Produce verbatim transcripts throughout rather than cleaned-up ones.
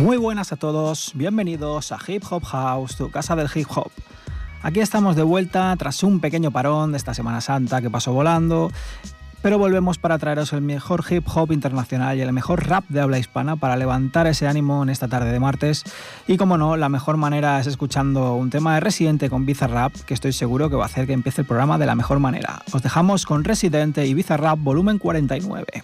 Muy buenas a todos, bienvenidos a Hip Hop House, tu casa del hip hop. Aquí estamos de vuelta tras un pequeño parón de esta Semana Santa que pasó volando, pero volvemos para traeros el mejor hip hop internacional y el mejor rap de habla hispana para levantar ese ánimo en esta tarde de martes. Y como no, la mejor manera es escuchando un tema de Residente con Bizarrap, que estoy seguro que va a hacer que empiece el programa de la mejor manera. Os dejamos con Residente y Bizarrap volumen cuarenta y nueve.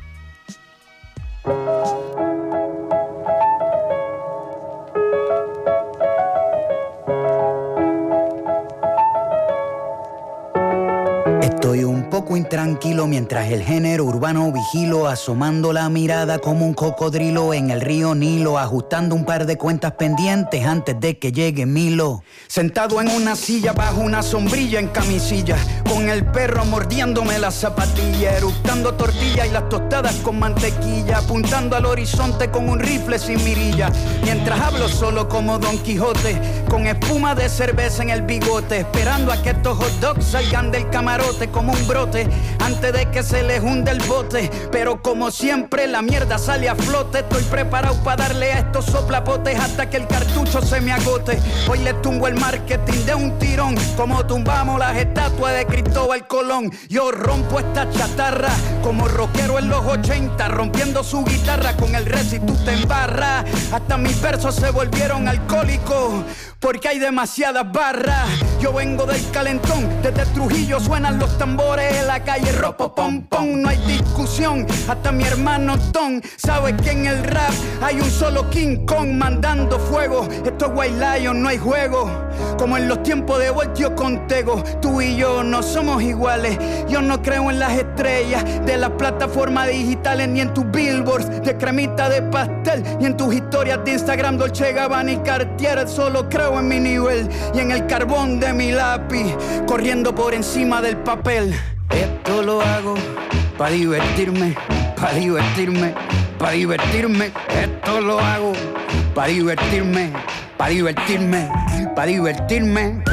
Estoy un poco intranquilo mientras el género urbano vigilo, asomando la mirada como un cocodrilo en el río Nilo, ajustando un par de cuentas pendientes antes de que llegue Milo. Sentado en una silla bajo una sombrilla en camisilla, con el perro mordiéndome la zapatilla, eructando tortilla y las tostadas con mantequilla, apuntando al horizonte con un rifle sin mirilla, mientras hablo solo como Don Quijote, con espuma de cerveza en el bigote, esperando a que estos hot dogs salgan del camarote como un brote, antes de que se les hunde el bote. Pero como siempre la mierda sale a flote. Estoy preparado para darle a estos soplapotes hasta que el cartucho se me agote. Hoy les tumbo el marketing de un tirón, como tumbamos las estatuas de Cristóbal Colón. Yo rompo esta chatarra como rockero en los ochenta, rompiendo su guitarra con el res y tú te embarras. Hasta mis versos se volvieron alcohólicos porque hay demasiadas barras. Yo vengo del calentón, desde Trujillo suenan los tambores en la calle, ropo pom pom, no hay discusión. Hasta mi hermano Tom sabe que en el rap hay un solo King Kong mandando fuego. Esto es White Lion, no hay juego. Como en los tiempos de Voltio con Tego, tú y yo no somos iguales. Yo no creo en las estrellas de las plataformas digitales, ni en tus billboards de cremita de pastel, ni en tus historias de Instagram Dolce Gabbana y Cartier. Solo creo en mi nivel y en el carbón de mi lápiz, corriendo por encima del papel. Esto lo hago pa' divertirme, pa' divertirme, pa' divertirme. Esto lo hago pa' divertirme, pa' divertirme, pa' divertirme.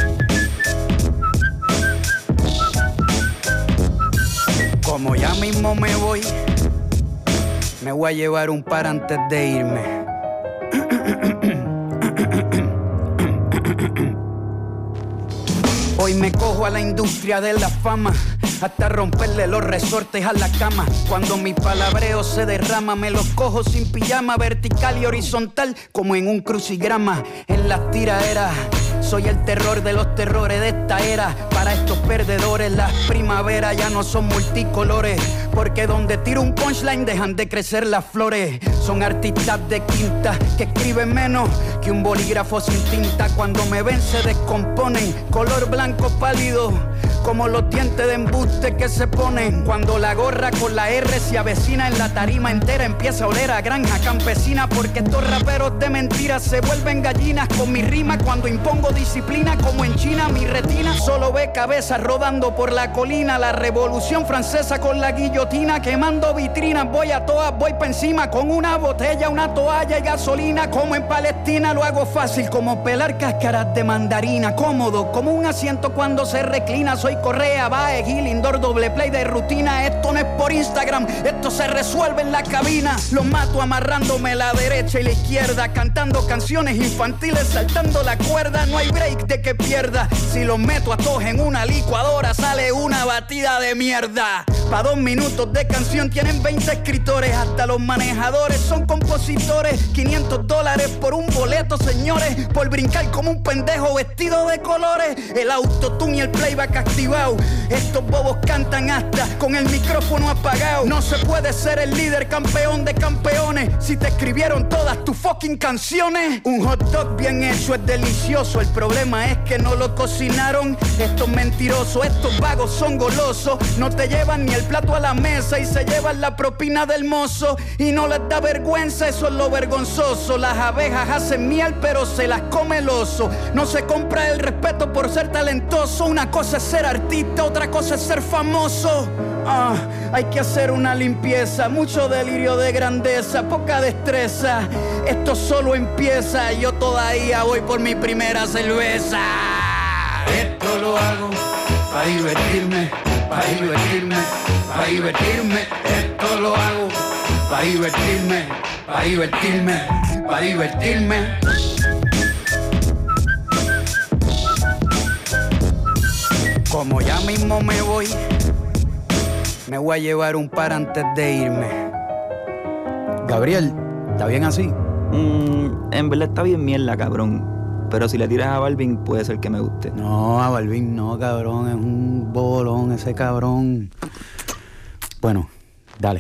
Como ya mismo me voy, me voy a llevar un par antes de irme. Hoy me cojo a la industria de la fama, hasta romperle los resortes a la cama. Cuando mi palabreo se derrama, me los cojo sin pijama, vertical y horizontal como en un crucigrama. En las tiraderas soy el terror de los terrores de esta era. Para estos perdedores las primaveras ya no son multicolores, porque donde tiro un punchline dejan de crecer las flores. Son artistas de quinta que escriben menos que un bolígrafo sin tinta. Cuando me ven se descomponen, color blanco pálido, como los dientes de embuste que se ponen. Cuando la gorra con la R se avecina en la tarima entera, empieza a oler a granja campesina. Porque estos raperos de mentiras se vuelven gallinas con mi rima. Cuando impongo disciplina como en China, mi retina solo ve cabezas rodando por la colina. La revolución francesa con la guillotina, quemando vitrinas. Voy a todas, voy pa' encima con una botella, una toalla y gasolina. Como en Palestina lo hago fácil como pelar cáscaras de mandarina. Cómodo como un asiento cuando se reclina. Soy Correa, Bae, Gil, Indoor, doble play de rutina. Esto no es por Instagram, esto se resuelve en la cabina. Los mato amarrándome la derecha y la izquierda, cantando canciones infantiles, saltando la cuerda. No hay break de que pierda. Si los meto a todos en una licuadora, sale una batida de mierda. Pa' dos minutos de canción tienen veinte escritores. Hasta los manejadores son compositores. quinientos dólares por un boleto, señores, por brincar como un pendejo vestido de colores. El autotune y el playback activado. Estos bobos cantan hasta con el micrófono apagado. No se puede ser el líder campeón de campeones si te escribieron todas tus fucking canciones. Un hot dog bien hecho es delicioso. El problema es que no lo cocinaron. Estos mentirosos, estos vagos son golosos. No te llevan ni el plato a la mesa y se llevan la propina del mozo. Y no les da vergüenza, eso es lo vergonzoso. Las abejas hacen miel pero se las come el oso. No se compra el respeto por ser talentoso. Una cosa es ser artista, otra cosa es ser famoso. Ah, hay que hacer una limpieza, mucho delirio de grandeza, poca destreza. Esto solo empieza, yo todavía voy por mi primera cerveza. Esto lo hago para divertirme, para divertirme, para divertirme. Esto lo hago para divertirme, para divertirme, pa' divertirme. Como ya mismo me voy, me voy a llevar un par antes de irme. Gabriel, ¿está bien así? Mm, en verdad está bien mierda, cabrón. Pero si le tiras a Balvin, puede ser que me guste. No, a Balvin no, cabrón. Es un bolón ese cabrón. Bueno, dale.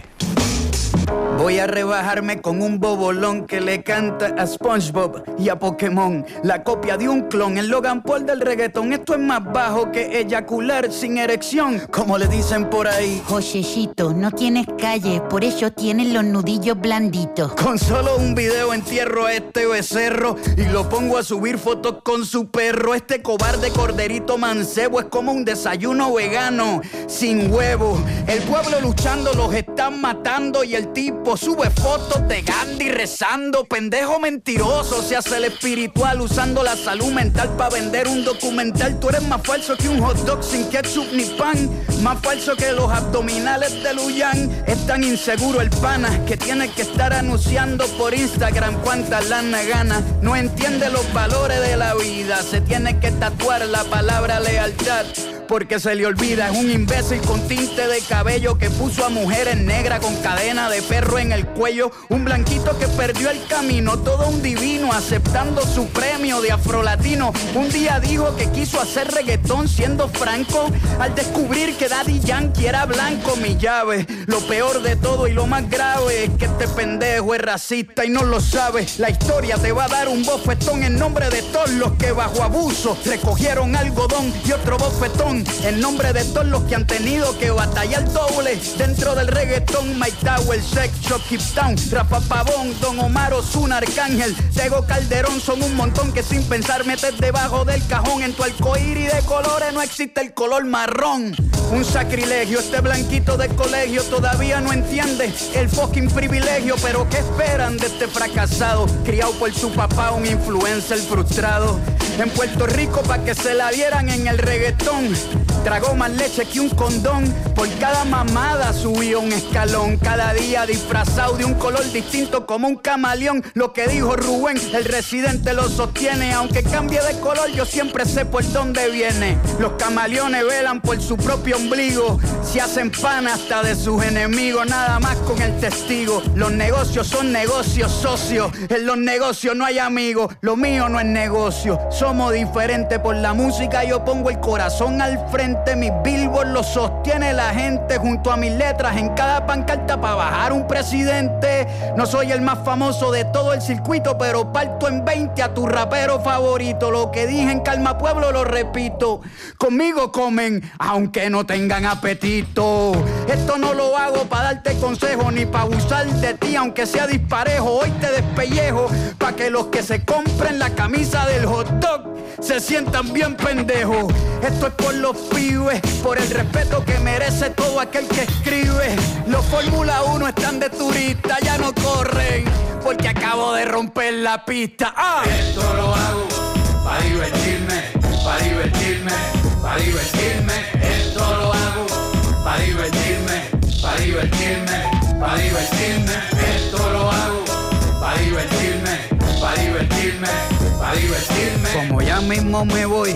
Voy a rebajarme con un bobolón que le canta a SpongeBob y a Pokémon. La copia de un clon, el Logan Paul del reggaetón. Esto es más bajo que eyacular sin erección, como le dicen por ahí. Josécito, no tienes calle, por eso tienes los nudillos blanditos. Con solo un video entierro a este becerro y lo pongo a subir fotos con su perro. Este cobarde corderito mancebo es como un desayuno vegano sin huevo. El pueblo luchando los están matando y el tipo sube fotos de Gandhi rezando. Pendejo mentiroso, se hace el espiritual usando la salud mental para vender un documental. Tú eres más falso que un hot dog sin ketchup ni pan, más falso que los abdominales de Luyan. Es tan inseguro el pana que tiene que estar anunciando por Instagram cuánta lana gana. No entiende los valores de la vida, se tiene que tatuar la palabra lealtad porque se le olvida. Es un imbécil con tinte de cabello que puso a mujeres negras con cadena de perro en el cuello. Un blanquito que perdió el camino, todo un divino aceptando su premio de afrolatino. Un día dijo que quiso hacer reggaetón siendo franco, al descubrir que Daddy Yankee era blanco. Mi llave, lo peor de todo y lo más grave es que este pendejo es racista y no lo sabe. La historia te va a dar un bofetón en nombre de todos los que bajo abuso recogieron algodón y otro bofetón en nombre de todos los que han tenido que batallar doble dentro del reggaetón. Mike Tower, Sex Shop, Keep Town, Rafa Pavón, Don Omar, Ozuna, Arcángel, Tego Calderón, son un montón que sin pensar metes debajo del cajón. En tu arcoíris de colores no existe el color marrón. Un sacrilegio, este blanquito de colegio todavía no entiende el fucking privilegio. Pero ¿qué esperan de este fracasado? Criado por su papá, un influencer frustrado en Puerto Rico pa' que se la dieran en el reggaetón. Tragó más leche que un condón, por cada mamada subió un escalón. Cada día disfrazado de un color distinto como un camaleón. Lo que dijo Rubén, el residente lo sostiene. Aunque cambie de color, yo siempre sé por dónde viene. Los camaleones velan por su propio ombligo, se hacen pan hasta de sus enemigos, nada más con el testigo. Los negocios son negocios socios, en los negocios no hay amigos. Lo mío no es negocio, somos diferentes. Por la música yo pongo el corazón al frente. Mis billboards lo sostiene la gente junto a mis letras en cada pancarta para bajar un presidente. No soy el más famoso de todo el circuito, pero parto en veinte a tu rapero favorito. Lo que dije en Calma Pueblo lo repito, conmigo comen aunque no tengan apetito. Esto no lo hago para darte consejo ni para abusar de ti, aunque sea disparejo. Hoy te despellejo para que los que se compren la camisa del hot dog se sientan bien pendejos. Esto es por los pibes, por el respeto que merece todo aquel que escribe. Los Fórmula uno están de turista, ya no corren porque acabo de romper la pista. ¡Ah! Esto lo hago para divertirme, para divertirme, para divertirme. Esto lo hago para divertirme, para divertirme, para divertirme. Esto lo hago para divertirme, para divertirme, para divertirme. Como ya mismo me voy,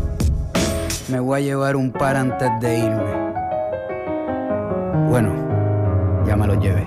me voy a llevar un par antes de irme. Bueno, ya me lo llevé.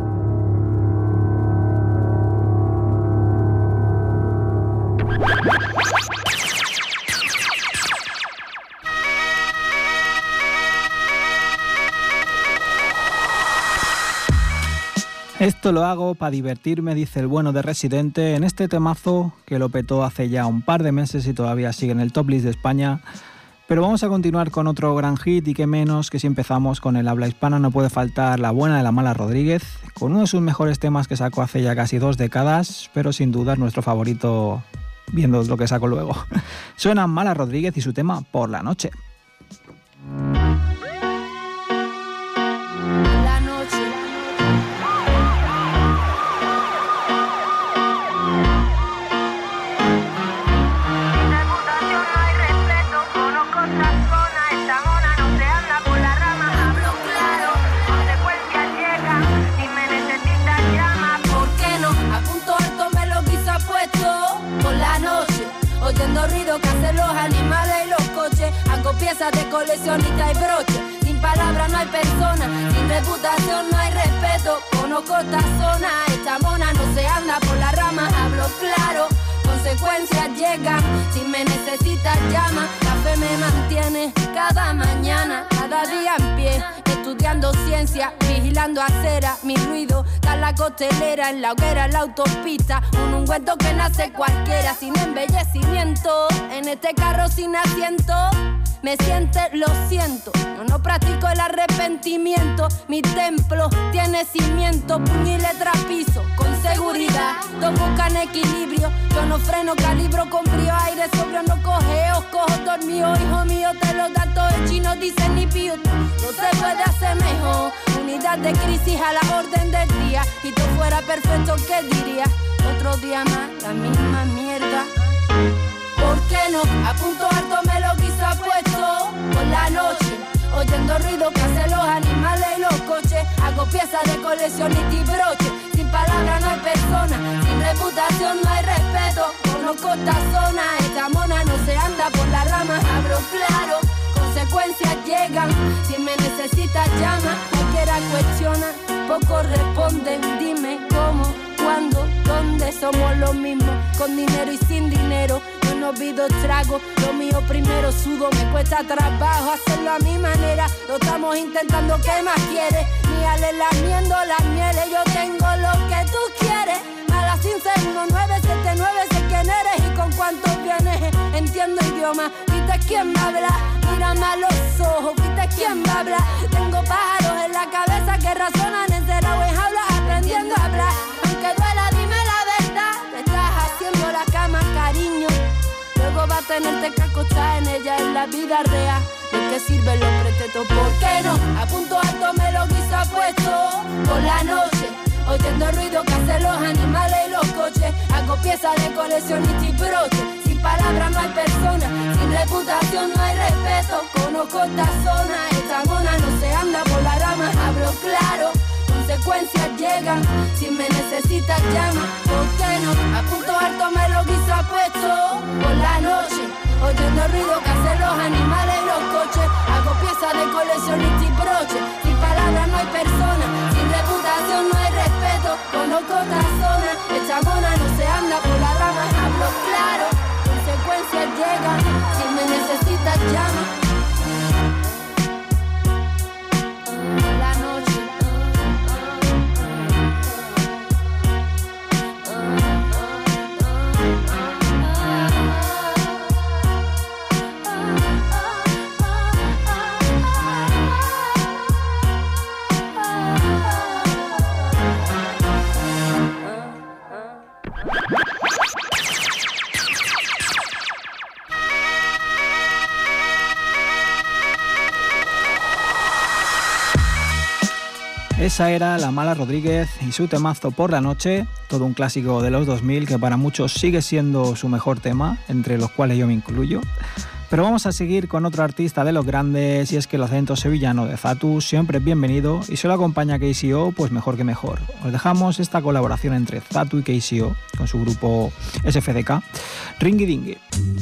Esto lo hago para divertirme, dice el bueno de Residente, en este temazo que lo petó hace ya un par de meses y todavía sigue en el top list de España. Pero vamos a continuar con otro gran hit, y qué menos que si empezamos con el habla hispana no puede faltar La Buena de la Mala Rodríguez, con uno de sus mejores temas que sacó hace ya casi dos décadas, pero sin duda es nuestro favorito viendo lo que sacó luego. Suena Mala Rodríguez y su tema Por la Noche. Apunto alto, me lo piezas de coleccionista y broche. Sin palabras no hay persona, sin reputación no hay respeto. Conozco esta zona, esta mona no se anda por la rama, hablo claro. Consecuencias llegan, si me necesitas llama. La fe me mantiene cada mañana, cada día en pie, estudiando ciencia, vigilando acera. Mi ruido está en la costelera, en la hoguera, en la autopista. Un ungüento que nace cualquiera, sin embellecimiento. En este carro sin asiento, me siente, lo siento. Yo no practico el arrepentimiento. Mi templo tiene cimiento, puño y letra piso, con seguridad. Todos buscan equilibrio, yo no freno, calibro con brío. Aire sobrio, no cogeo, cojo dormido. Hijo mío, te los datos el chino dicen ni pío. No se puede hacer mejor. Unidad de crisis a la orden del día. Si todo fuera perfecto, ¿qué diría? Otro día más, la misma mierda. ¿Por qué no? A punto alto me lo quizá puesto por la noche, oyendo ruido que hacen los animales y los coches. Hago piezas de coleccionista y broche. Sin palabras no hay persona, sin reputación no hay respeto. Conozco esta zona, esta mona no se anda por las ramas, hablo claro. Consecuencias llegan, si me necesitas llama. Cualquiera cuestiona, pocos responden. Dime cómo, cuándo, dónde. Somos los mismos, con dinero y sin dinero. Yo no olvido trago, lo mío primero. Sudo, me cuesta trabajo hacerlo a mi manera. Lo estamos intentando, ¿qué más quieres? Míale lamiendo las mieles. Yo tengo lo que tú quieres. Mala sin ser uno nueve siete nueve, sé quién eres y con cuántos vienes. Entiendo idioma, ¿viste quién me habla? Mírame a los ojos, ¿viste quién me habla? Tengo pájaros en la cabeza que razonan encerrado en jaulas, aprendiendo a hablar. Aunque duela, dime la verdad. Te estás haciendo la cama, cariño. Luego va a tenerte que acostar en ella en la vida real. ¿De qué sirven los pretextos? ¿Por qué no? A punto alto me lo quizá puesto por la noche, oyendo ruido que hacen los animales y los coches. Hago piezas de coleccionista y broche. Sin palabras no hay persona, sin reputación no hay respeto. Conozco esta zona, esta mona no se anda por la rama, hablo claro. Consecuencias llegan, si me necesitas llama. ¿Por qué no? A punto alto me lo quizá puesto por la noche, oyendo ruido que hacen los animales y los coches. Hago piezas de coleccionista y broche. Sin palabras no hay persona, sin reputación no hay respeto. Conozco esta zona, esta mona no se anda por las ramas, hablo claro. Consecuencias llegan, si me necesitas llama. La noche. Esa era La Mala Rodríguez y su temazo Por la Noche, todo un clásico de los dos mil que para muchos sigue siendo su mejor tema, entre los cuales yo me incluyo. Pero vamos a seguir con otro artista de los grandes, y es que el acento sevillano de Zatu siempre es bienvenido, y si lo acompaña K C O, pues mejor que mejor. Os dejamos esta colaboración entre Zatu y K C O con su grupo S F D K, Ringy Dingy.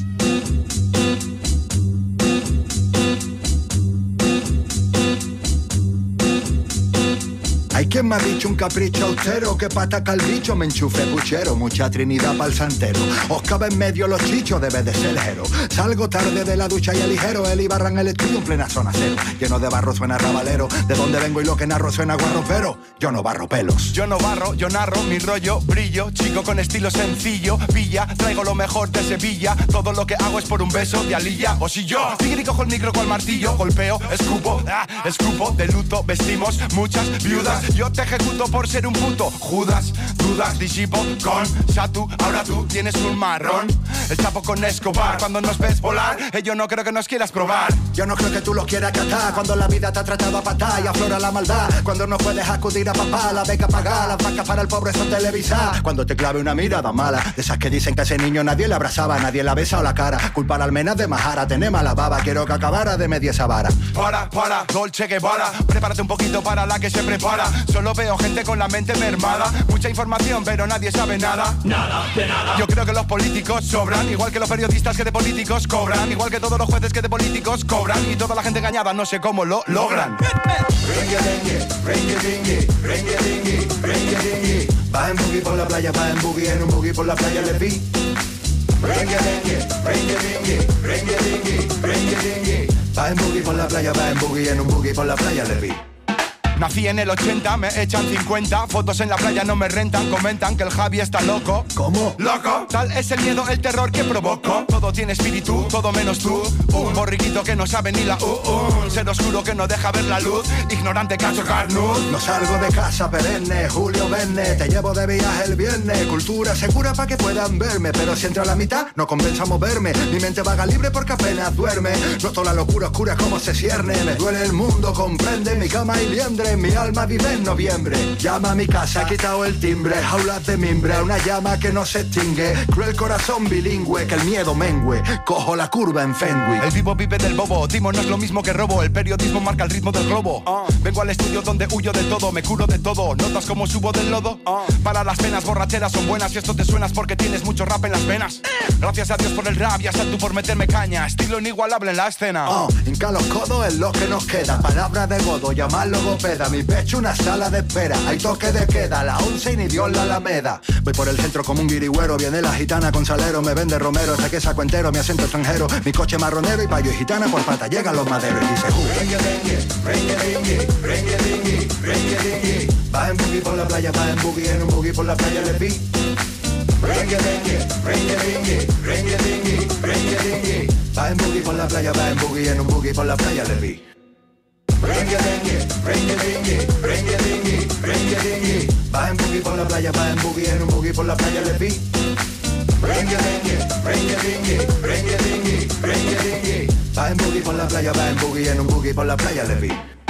Hay quien me ha dicho un capricho austero, que pa' atacar el bicho me enchufe puchero, mucha trinidad pa'l santero. Os cabe en medio los chichos, debe de ser ligero. Salgo tarde de la ducha y el ligero, el Ibarra en el estudio en plena zona cero. Lleno de barro suena rabalero, de donde vengo y lo que narro suena guarro, pero yo no barro pelos. Yo no barro, yo narro, mi rollo, brillo, chico con estilo sencillo, pilla, traigo lo mejor de Sevilla, todo lo que hago es por un beso de alilla, o si yo, tigre cojo el micro con el martillo, golpeo, escupo, ah, escupo, de luto, vestimos muchas viudas. Yo te ejecuto por ser un puto Judas, dudas, disipo con Zatu. Ahora tú tienes un marrón, el chapo con Escobar. Cuando nos ves volar, eh, yo no creo que nos quieras probar. Yo no creo que tú lo quieras catar, cuando la vida te ha tratado a patar y aflora la maldad. Cuando no puedes acudir a papá, la beca pagar, las vacas para el pobre son televisar. Cuando te clave una mirada mala, de esas que dicen que a ese niño nadie le abrazaba, nadie la besa o la cara. Culpar al menas de majara, tener mala baba, quiero que acabara de media esa vara. Para, para, Dolce Guevara, prepárate un poquito para la que se prepara. Solo veo gente con la mente mermada. Mucha información, pero nadie sabe nada. Nada, de nada. Yo creo que los políticos sobran, igual que los periodistas que de políticos cobran, igual que todos los jueces que de políticos cobran, y toda la gente engañada no sé cómo lo logran. Ringue-dingue, ringue-dingue, ringue-dingue, ringue-dingue. Va en boogie por la playa, va en boogie, en un boogie por la playa le vi. Ringue-dingue, ringue-dingue, ringue-dingue, ringue-dingue. Va en boogie por la playa, va en boogie, en un boogie por la playa le vi. Nací en el ochenta, me echan cincuenta. Fotos en la playa no me rentan, comentan que el Javi está loco. ¿Cómo? ¡Loco! Tal es el miedo, el terror que provoco. Todo tiene espíritu, todo menos tú. Un borriquito que no sabe ni la U, uh, un ser oscuro que no deja ver la luz. Ignorante cacho carnud. No salgo de casa perenne, Julio Verne. Te llevo de viaje el viernes. Cultura segura para que puedan verme. Pero si entra a la mitad, no compensa moverme. Mi mente vaga libre porque apenas duerme. Noto la locura oscura como se cierne. Me duele el mundo, comprende mi cama y liendre. Mi alma vive en noviembre. Llama a mi casa, he quitado el timbre. Jaulas de mimbre, una llama que no se extingue. Cruel corazón bilingüe, que el miedo mengue. Cojo la curva en Fenwick. El vivo vive del bobo, Timo no es lo mismo que robo. El periodismo marca el ritmo del globo. uh. Vengo al estudio donde huyo de todo, me curo de todo. ¿Notas cómo subo del lodo? Uh. Para las penas borracheras son buenas y esto te suenas porque tienes mucho rap en las venas. Gracias a Dios por el rap y a tú por meterme caña. Estilo inigualable en la escena. uh. Hinca los codos es lo que nos queda. Palabra de godo, llamar logopeda. Mi pecho una sala de espera. Hay toque de queda, a la once y ni Dios la alameda. Voy por el centro como un guirigüero. Viene la gitana con salero, me vende romero. Este que saco entero, mi acento extranjero. Mi coche marronero y payo y gitana por pata. Llegan los maderos y dice uh. Ringue-dingue, ringue-dingue, ringue-dingue, ringue-dingue. Va en boogie por la playa, va en boogie, en un boogie por la playa le vi. Ringue-dingue, ringue-dingue, ringue-dingue, ringue-dingue. Va en boogie por la playa, va en boogie, en un boogie por la playa le vi. Ringue-dingue, ringue-dingue, ringue-dingue, ringue-dingue. Va en boogie por la playa, va en boogie, en un boogie por la playa le vi. Ringue-dingue, ringue-dingue, ringue-dingue, ringue-dingue. Va en boogie por la playa, va en boogie, en un boogie por la playa le vi.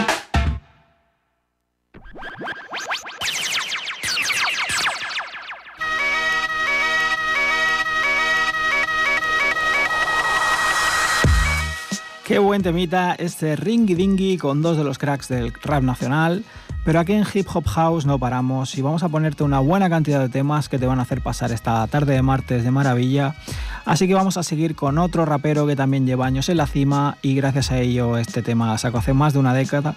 Qué buen temita este Ringy Dingy con dos de los cracks del rap nacional. Pero aquí en Hip Hop House no paramos y vamos a ponerte una buena cantidad de temas que te van a hacer pasar esta tarde de martes de maravilla. Así que vamos a seguir con otro rapero que también lleva años en la cima y gracias a ello este tema sacó hace más de una década.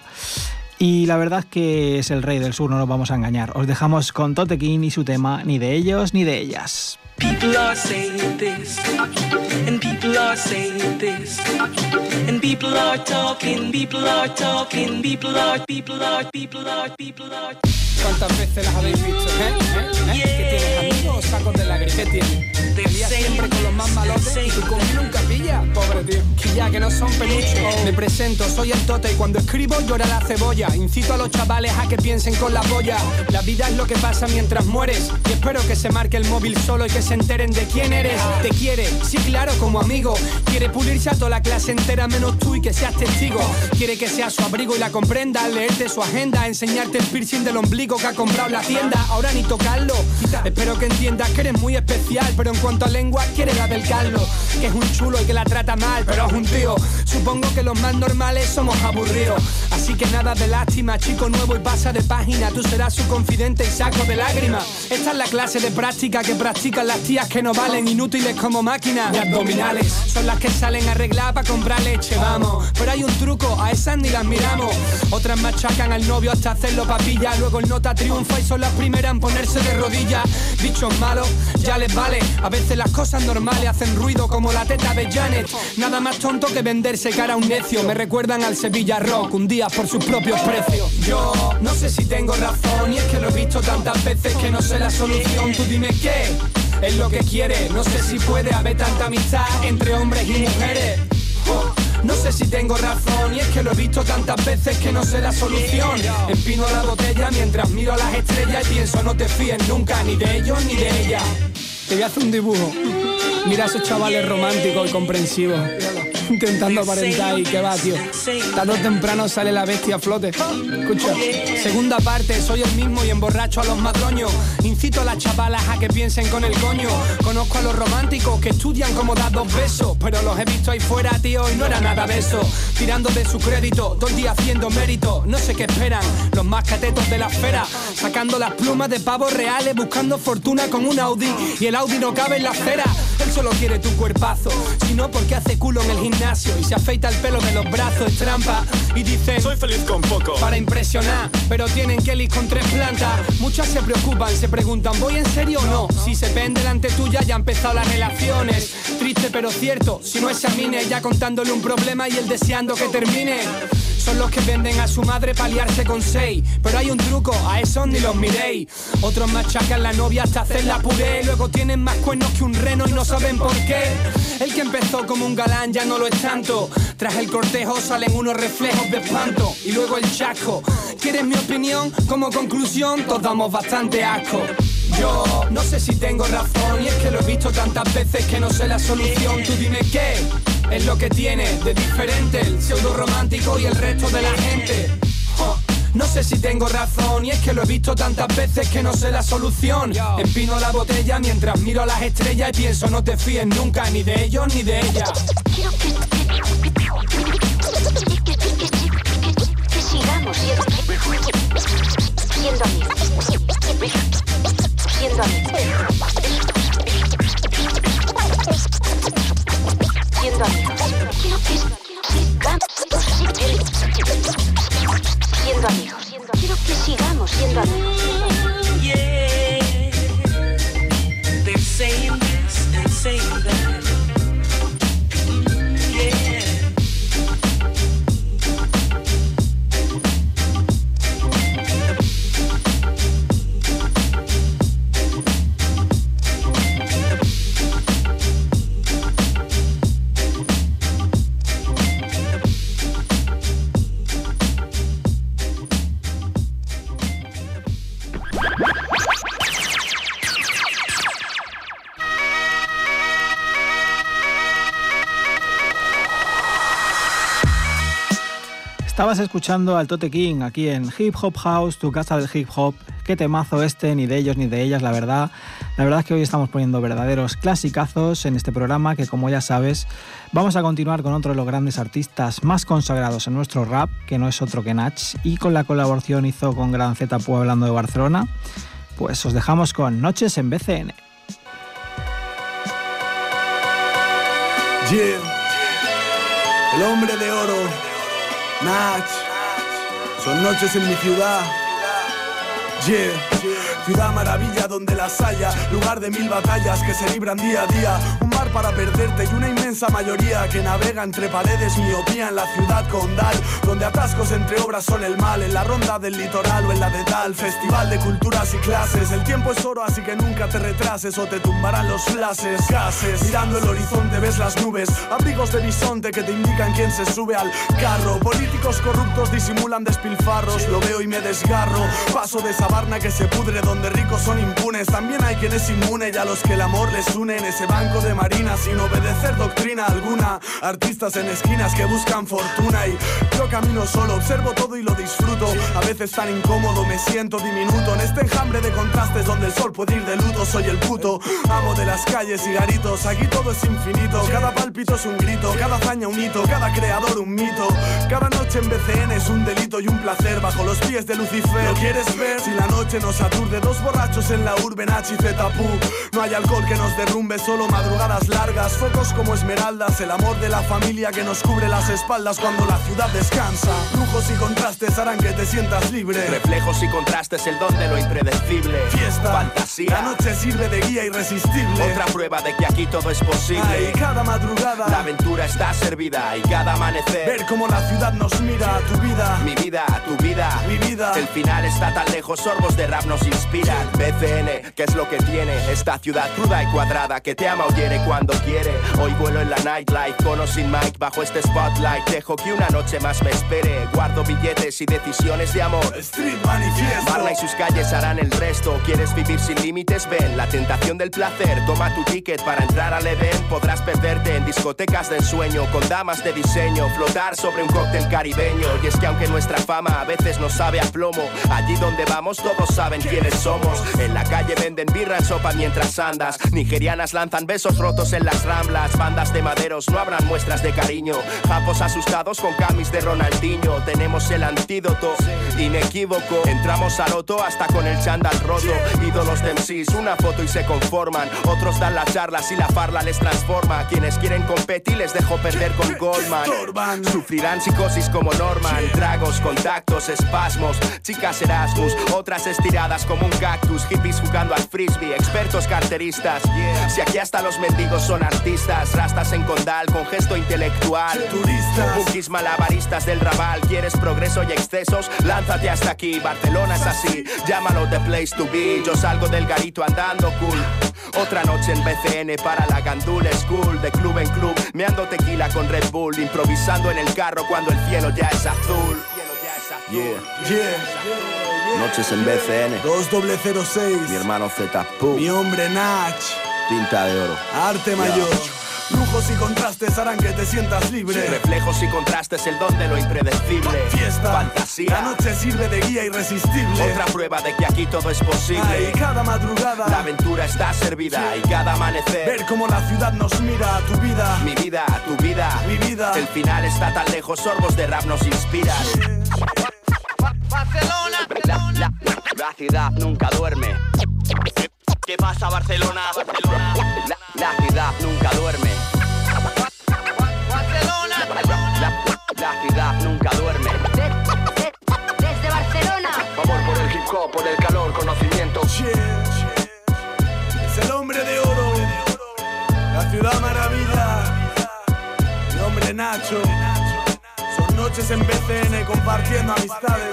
Y la verdad es que es el rey del sur, no nos vamos a engañar. Os dejamos con Tote King y su tema Ni de ellos ni de ellas. People are saying this, and people are saying this, and people are talking, people are talking, people are, people are, people are, people are. ¿Cuántas veces las habéis visto? ¿Eh? ¿Eh? ¿Eh? ¿Qué tienes, amigos o sacos de lágrimas? ¿Qué tienes? Te lías siempre con los más malotes y tú con nunca pillas. Pobre tío. Que ya que no son peluches. Oh. Me presento, soy el Tote y cuando escribo llora la cebolla. Incito a los chavales a que piensen con la polla. La vida es lo que pasa mientras mueres. Y espero que se marque el móvil solo y que se enteren de quién eres. Te quiere, sí claro, como amigo. Quiere pulirse a toda la clase entera menos tú y que seas testigo. Quiere que seas su abrigo y la comprenda. Leerte su agenda, enseñarte el piercing del ombligo que ha comprado la tienda. Ahora ni tocarlo. Espero que entiendas que eres muy especial, pero en cuanto a lengua quiere la del Carlos, que es un chulo y que la trata mal, pero es un tío. Supongo que los más normales somos aburridos. Así que nada de lástima, chico nuevo y pasa de página. Tú serás su confidente y saco de lágrimas. Esta es la clase de práctica que practican las tías que no valen, inútiles como máquinas. Y abdominales son las que salen a arreglar para comprar leche, vamos. Pero hay un truco, a esas ni las miramos. Otras machacan al novio hasta hacerlo papilla. Luego el nota triunfa y son las primeras en ponerse de rodillas. Bichos malos, ya les vale. A veces las cosas normales hacen ruido como la teta de Janet. Nada más tonto que venderse cara a un necio. Me recuerdan al Sevilla Rock, un día por sus propios precios. Yo no sé si tengo razón y es que lo he visto tantas veces que no sé la solución. Tú dime qué es lo que quieres. No sé si puede haber tanta amistad entre hombres y mujeres. Oh. No sé si tengo razón y es que lo he visto tantas veces que no sé la solución. Empino la botella mientras miro a las estrellas y pienso no te fíes nunca ni de ellos ni de ella. Te voy a hacer un dibujo. Mira a esos chavales románticos y comprensivos. intentando aparentar y que va, tío. Tarde o temprano sale la bestia a flote. Escucha, segunda parte, soy el mismo y emborracho a los madroños. Incito a las chavalas a que piensen con el coño. Conozco a los románticos que estudian como dar dos besos, pero los he visto ahí fuera, tío, y no era nada de eso. Tirando de su crédito, todo el día haciendo mérito. No sé qué esperan, los más catetos de la esfera. Sacando las plumas de pavos reales, buscando fortuna con un Audi. Y el Audi no cabe en la acera. Él solo quiere tu cuerpazo, sino porque hace culo en el gimnasio y se afeita el pelo de los brazos, es trampa. Y dicen, soy feliz con poco, para impresionar, pero tienen Kelly con tres plantas. Muchas se preocupan, se preguntan, ¿voy en serio o no? Si se ven delante tuya ya han empezado las relaciones. Triste pero cierto, si no examine, ya contándole un problema y él deseando que termine. Son los que venden a su madre para liarse con seis, pero hay un truco, a esos ni los miréis. Otros machacan la novia hasta hacerla puré. Luego tienen más cuernos que un reno y no saben por qué. El que empezó como un galán ya no lo es tanto. Tras el cortejo salen unos reflejos de espanto. Y luego el chasco. ¿Quieres mi opinión? Como conclusión, todos damos bastante asco. Yo no sé si tengo razón, y es que lo he visto tantas veces que no sé la solución. Tú dime qué es lo que tiene de diferente el pseudo romántico y el resto de la gente. Oh, no sé si tengo razón, y es que lo he visto tantas veces que no sé la solución. Empino la botella mientras miro a las estrellas y pienso, no te fíes nunca ni de ellos ni de ellas. Quiero que, que, que, que, que sigamos siendo, siendo amigos. Siendo amigos. Siendo amigos. Quiero que sigamos siendo amigos. Quiero que sigamos siendo amigos. Yeah, they're saying this and saying that. Yeah. Estabas escuchando al Tote King aquí en Hip Hop House, tu casa del hip hop. Qué temazo este, ni de ellos ni de ellas, la verdad. La verdad es que hoy estamos poniendo verdaderos clasicazos en este programa que, como ya sabes, vamos a continuar con otro de los grandes artistas más consagrados en nuestro rap, que no es otro que Nach, y con la colaboración hizo con Gran Z Hablando de Barcelona. Pues os dejamos con Noches en B C N. Yeah. El hombre de oro, Nach. Son noches en mi ciudad. Yeah. Ciudad maravilla donde las haya, lugar de mil batallas que se libran día a día. Un mar para perderte y una inmensa mayoría que navega entre paredes, miopía en la ciudad condal, donde atascos entre obras son el mal. En la ronda del litoral o en la de tal, festival de culturas y clases. El tiempo es oro, así que nunca te retrases o te tumbarán los flashes, gases. Mirando el horizonte ves las nubes, abrigos de bisonte que te indican quién se sube al carro. Políticos corruptos disimulan despilfarros, lo veo y me desgarro. Paso de Sabarna que se pudre donde donde ricos son impunes. También hay quien es inmune y a los que el amor les une en ese banco de marina sin obedecer doctrina alguna. Artistas en esquinas que buscan fortuna y yo camino solo, observo todo y lo disfruto. A veces tan incómodo me siento diminuto en este enjambre de contrastes donde el sol puede ir de luto. Soy el puto amo de las calles y garitos, aquí todo es infinito. Cada pálpito es un grito, cada hazaña un hito, cada creador un mito. Cada noche en B C N es un delito y un placer bajo los pies de Lucifer. ¿Lo quieres ver? Si la noche nos aturde, dos borrachos en la urbe, Nach y Zetapu. No hay alcohol que nos derrumbe, solo madrugadas largas, focos como esmeraldas, el amor de la familia que nos cubre las espaldas cuando la ciudad descansa. Lujos y contrastes harán que te sientas libre. Reflejos y contrastes, el don de lo impredecible. Fiesta, fantasía, la noche sirve de guía irresistible. Otra prueba de que aquí todo es posible. Ay, cada madrugada la aventura está servida y cada amanecer ver cómo la ciudad nos mira. Tu vida, mi vida, tu vida, mi vida. El final está tan lejos, sorbos de rap nos inspiran. inspiran. B C N, ¿qué es lo que tiene? Esta ciudad cruda y cuadrada que te ama o hiere cuando quiere. Hoy vuelo en la nightlife, con o sin mic, bajo este spotlight. Dejo que una noche más me espere. Guardo billetes y decisiones de amor. Street Manifiesto. Barna y sus calles harán el resto. ¿Quieres vivir sin límites? Ven, la tentación del placer. Toma tu ticket para entrar al Edén. Podrás perderte en discotecas de ensueño, con damas de diseño, flotar sobre un cóctel caribeño. Y es que aunque nuestra fama a veces nos sabe a plomo, allí donde vamos todos saben quiénes somos. En la calle venden birra en sopa mientras andas. Nigerianas lanzan besos rotos en las ramblas. Bandas de maderos no habrán muestras de cariño. Japos asustados con camis de Ronaldinho. Tenemos el antídoto inequívoco. Entramos al loto hasta con el chándal roto. Ídolos de M Cs, una foto y se conforman. Otros dan las charlas y la farla les transforma. Quienes quieren competir les dejo perder con Goldman. Sufrirán psicosis como Norman. Tragos, contactos, espasmos. Chicas Erasmus, otras estiradas como un cactus. Hippies jugando al frisbee, expertos carteristas. Si aquí hasta los mendigos son artistas. Rastas en condal con gesto intelectual. Bookies malabaristas del Raval. ¿Quieres progreso y excesos? Lánzate hasta aquí. Barcelona es así, llámalo the place to be. Yo salgo del garito andando cool. Otra noche en B C N para la Gandul School. De club en club, meando tequila con Red Bull. Improvisando en el carro cuando el cielo ya es azul. Yeah, yeah. Noches en B C N. dos cero cero seis. Mi hermano Z Pum. Mi hombre Nach. Tinta de oro. Arte mayor. Lujos y contrastes harán que te sientas libre. Reflejos y contrastes, el don de lo impredecible. Fiesta, fantasía. La noche sirve de guía irresistible. Otra prueba de que aquí todo es posible. Ay, cada madrugada la aventura está servida. Sí. Y cada amanecer ver cómo la ciudad nos mira. Tu vida, mi vida, tu vida, mi vida. El final está tan lejos, sorbos de rap nos inspiran. Barcelona, Barcelona. La, la, la ciudad nunca duerme. ¿Qué pasa, Barcelona? Barcelona. La, la ciudad nunca duerme. Barcelona, Barcelona. La, la ciudad nunca duerme. De, de, desde Barcelona. Amor por el hip hop, por el calor, conocimiento. Yeah, yeah. Es el hombre de oro. La ciudad maravilla. El hombre Nacho. Son noches en B C N compartiendo amistades.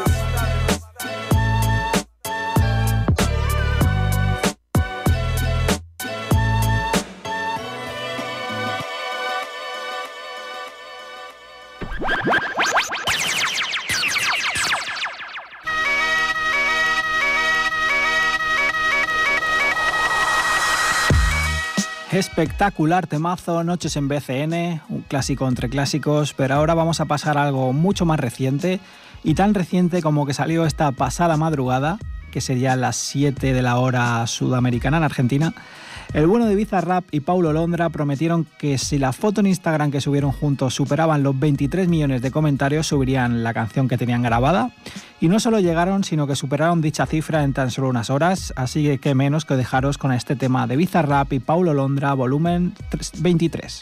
Espectacular temazo, Noches en B C N, un clásico entre clásicos, pero ahora vamos a pasar a algo mucho más reciente, y tan reciente como que salió esta pasada madrugada, que sería las siete de la hora sudamericana en Argentina. El bueno de Bizarrap y Paulo Londra prometieron que si la foto en Instagram que subieron juntos superaban los veintitrés millones de comentarios, subirían la canción que tenían grabada. Y no solo llegaron, sino que superaron dicha cifra en tan solo unas horas, así que qué menos que dejaros con este tema de Bizarrap y Paulo Londra, volumen veintitrés.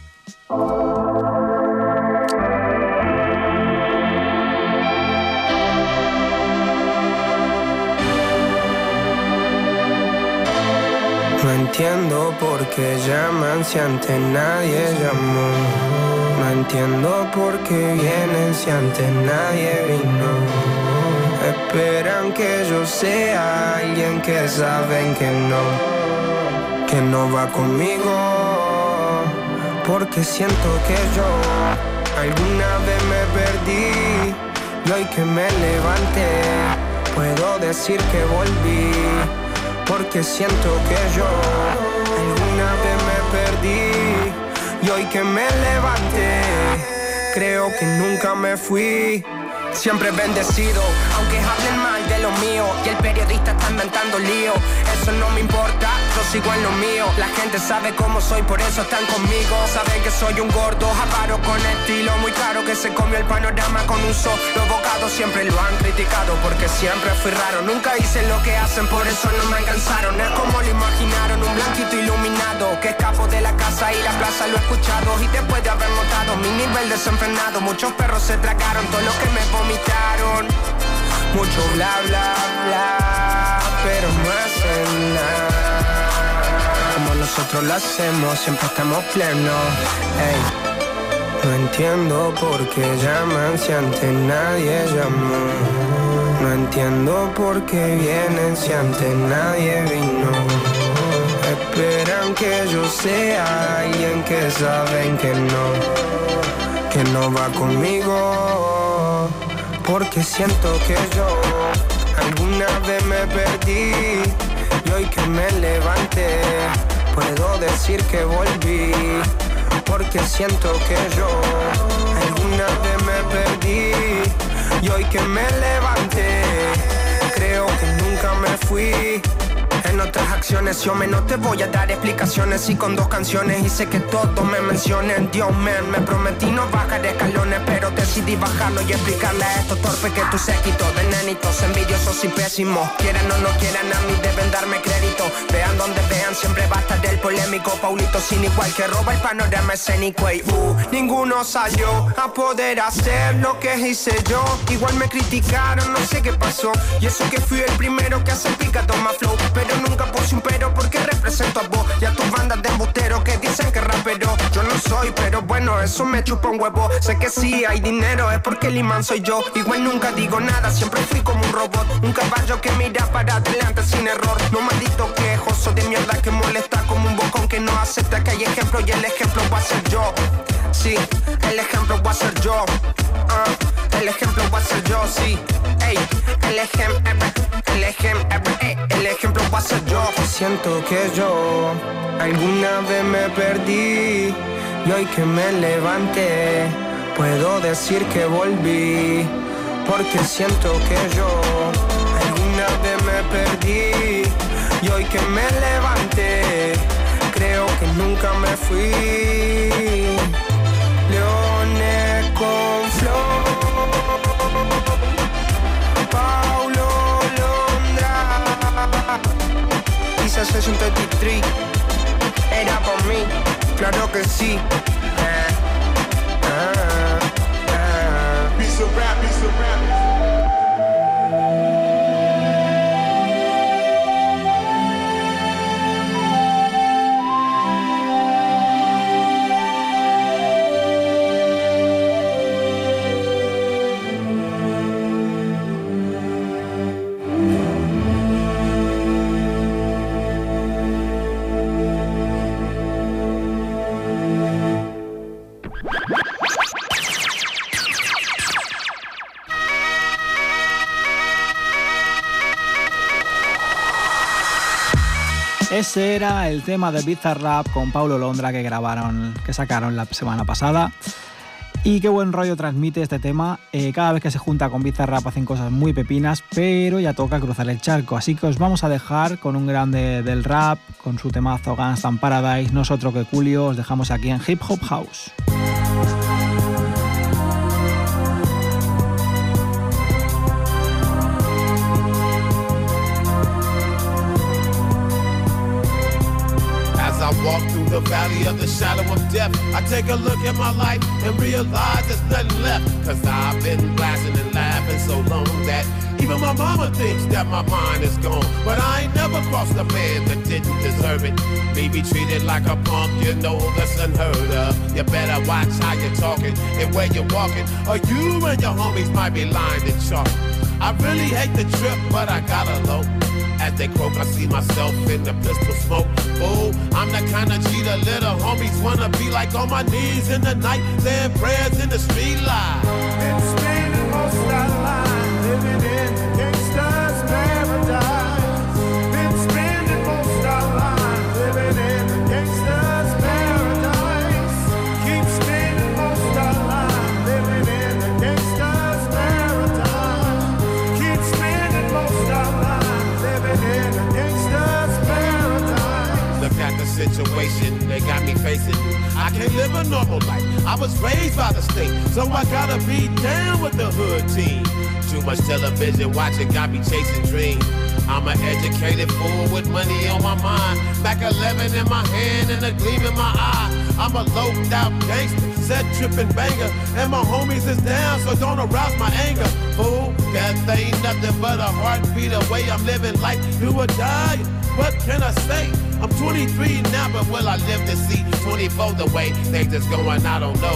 No entiendo por qué llaman si antes nadie llamó. No entiendo por qué vienen si antes nadie vino. Esperan que yo sea alguien que saben que no, que no va conmigo. Porque siento que yo alguna vez me perdí y hoy que me levanté puedo decir que volví. Porque siento que yo alguna vez me perdí y hoy que me levanté creo que nunca me fui. Siempre bendecido, aunque hablen mal de lo mío y el periodista está inventando lío. Eso no me importa, yo sigo en lo mío. La gente sabe cómo soy, por eso están conmigo. Saben que soy un gordo, avaro con estilo muy claro, que se comió el panorama con un solo bocado. Siempre lo han criticado porque siempre fui raro. Nunca hice lo que hacen, por eso no me alcanzaron. Es como lo imaginaron, un blanquito iluminado que escapo de la casa y la plaza lo he escuchado. Y después de haber notado mi nivel desenfrenado, muchos perros se tragaron todo lo que me vomitaron. Mucho bla bla bla, pero no hacen nada. Como nosotros lo hacemos, siempre estamos plenos. Hey. No entiendo por qué llaman si antes nadie llamó. No entiendo por qué vienen si antes nadie vino. Esperan que yo sea alguien que saben que no, que no va conmigo. Porque siento que yo alguna vez me perdí y hoy que me levanté puedo decir que volví. Porque siento que yo alguna vez me perdí y hoy que me levanté creo que nunca me fui. En otras acciones yo me no te voy a dar explicaciones y con dos canciones hice que todos me mencionen. Dios man, me prometí no bajar escalones, pero decidí bajarlo y explicarle a estos torpes que tú séquito de nenitos envidiosos y pésimos. Quieran o no quieran a mí deben darme crédito. Vean donde vean siempre va a estar el polémico Paulito sin igual que roba el panorama escénico. Y uh, ninguno salió a poder hacer lo que hice yo. Igual me criticaron, no sé qué pasó. Y eso que fui el primero que hace pica toma flow, pero nunca puse un pero porque represento a vos y a tus bandas de embusteros que dicen que rapero yo no soy, pero bueno, eso me chupa un huevo. Sé que sí hay dinero, es porque el imán soy yo. Igual nunca digo nada, siempre fui como un robot, un caballo que mira para adelante sin error. No maldito quejoso de mierda que molesta como un bocón que no acepta que hay ejemplo y el ejemplo va a ser yo. Sí, el ejemplo va a ser yo. uh, El ejemplo va a ser yo, sí. Ey, el ejemplo, el ejemplo, el ejemplo va a ser yo. Siento que yo alguna vez me perdí y hoy que me levanté puedo decir que volví. Porque siento que yo alguna vez me perdí y hoy que me levanté creo que nunca me fui. Leones con flow, Paulo Londra, Isa Session treinta y tres, era por mí, claro que sí. Ah, ah, ah. Piece of rap, piece of rap. Ese era el tema de Bizarrap con Paulo Londra que grabaron, que sacaron la semana pasada. Y qué buen rollo transmite este tema. Eh, cada vez que se junta con Bizarrap hacen cosas muy pepinas, pero ya toca cruzar el charco. Así que os vamos a dejar con un grande del rap, con su temazo Gangsta Paradise. Nosotros que Julio os dejamos aquí en Hip Hop House. Walk through the valley of the shadow of death. I take a look at my life and realize there's nothing left. Cause I've been blasting and laughing so long that even my mama thinks that my mind is gone. But I ain't never crossed a man that didn't deserve it. Me be treated like a punk, you know that's unheard of. You better watch how you're talking and where you're walking, or you and your homies might be lying to chalk. I really hate the trip, but I gotta low. As they croak, I see myself in the pistol smoke. Oh, I'm the kind of G the little homies wanna be like, on my knees in the night, saying prayers in the street light. Been spending most of our lives living in the gangsta's paradise. Been spending most of our lives living in the gangsta's paradise. Keep spending most of our lives living in the gangsta's paradise. Keep spending most of our lives. Look at the situation they got me facing. I can't live a normal life. I was raised by the state, so I gotta be down with the hood team. Too much television watching got me chasing dreams. I'm an educated fool with money on my mind. Mac eleven in my hand and a gleam in my eye. I'm a loped out gangster, set tripping banger. And my homies is down, so don't arouse my anger. Fool, death ain't nothing but a heartbeat away. I'm living life, do or die. What can I say? I'm twenty-three now, but will I live to see twenty-four the way things is going? I don't know.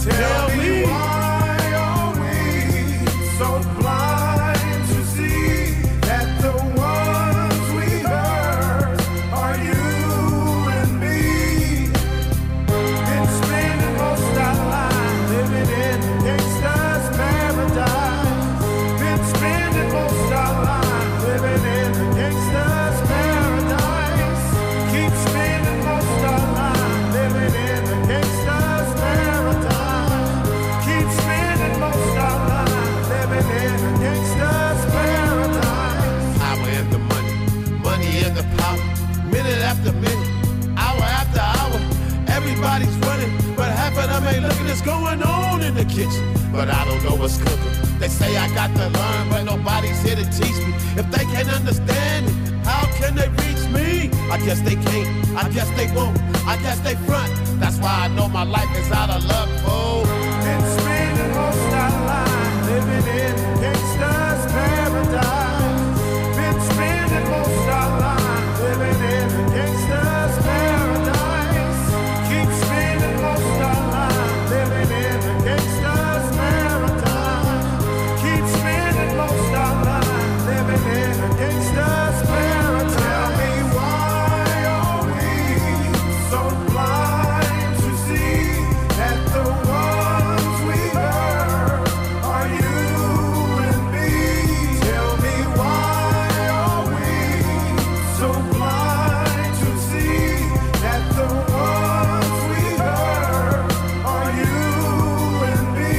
Tell me why are we so blind to see that the ones we hurt are you and me? Been spending most our lives living in gangsta's paradise. Been spending most our lives living in the gangsta's paradise. Keep spending most our lives living in the gangsta's paradise. Keep spending most our lives living in the gangsta's paradise. Power and the money, money and the power. Minute after minute, hour after hour. Everybody's running, but half of them ain't looking. It's going on in the kitchen, but I don't know what's cooking. They say I got to learn, but nobody's here to teach me. If they can't understand it, how can they reach me? I guess they can't, I guess they won't, I guess they front. That's why I know my life is out of luck, oh. Been spending most our lives living in gangsta's paradise. Been spending most our lives living in gangsta's paradise. Keep spending most our lives living in gangsta's paradise. Keep spending most our lives living in gangsta's paradise. Tell me why are we so blind to see that the ones we hurt are you and me? Tell me why are we so blind to see that the ones we hurt are you and me?